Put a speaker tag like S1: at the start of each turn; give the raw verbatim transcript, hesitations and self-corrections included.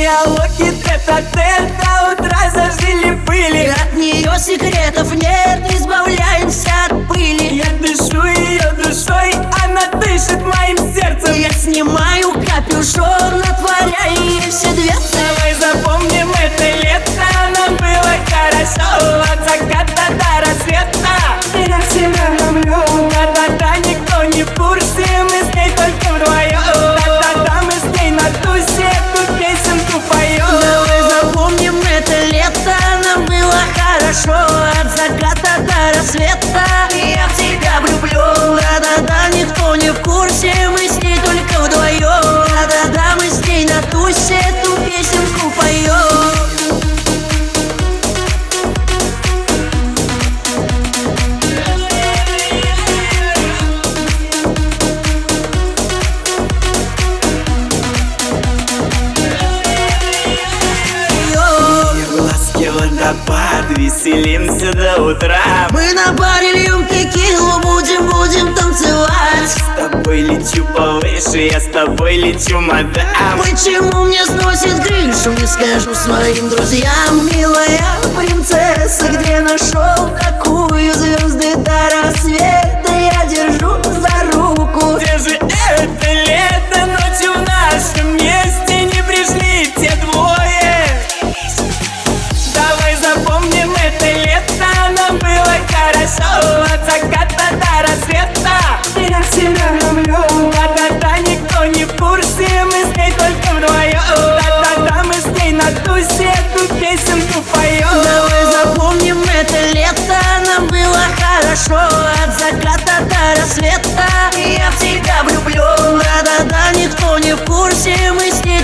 S1: диалоги тет-а-тет до утра зажили пыли.
S2: От нее секретов нет, избавляемся от пыли.
S1: Я дышу ее душой, она дышит моим сердцем.
S2: Я снимаю капюшон, отворяю ей все дверцы.
S1: Давай запомним это лето, нам было хорошо. От заката до рассвета я в тебя люблю. Да-да-да, никто не в курсе, мы с ней только вдвоем. Да-да-да, мы с ней на тусе эту песенку поем.
S2: Давай запомним это лето, нам было хорошо. От заката до рассвета я в тебя влюблю. Да-да-да, никто не в курсе, мы с ней только вдвоем. Да-да-да, мы с ней на тусе эту песенку поем.
S1: Водопад, веселимся до утра.
S2: Мы на баре льем текилу, будем, будем танцевать.
S1: С тобой лечу повыше, я с тобой лечу, мадам.
S2: Почему мне сносит крышу, не скажу своим друзьям. Милая принцесса, где нашел такую? Звезды до рассвета я держу за руку.
S1: Где же это лето, ночью в нашем месте не пришли те двое. Давай запомним это лето, нам было хорошо. От заката до рассвета я в тебя люблю. Да-да-да, никто не в курсе, мы с ней только вдвоем. Да-да-да, мы с ней на тусе эту песенку поем.
S2: Давай запомним это лето, нам было хорошо. От заката до рассвета я в тебя влюблен. Да-да-да, никто не в курсе, мы с ней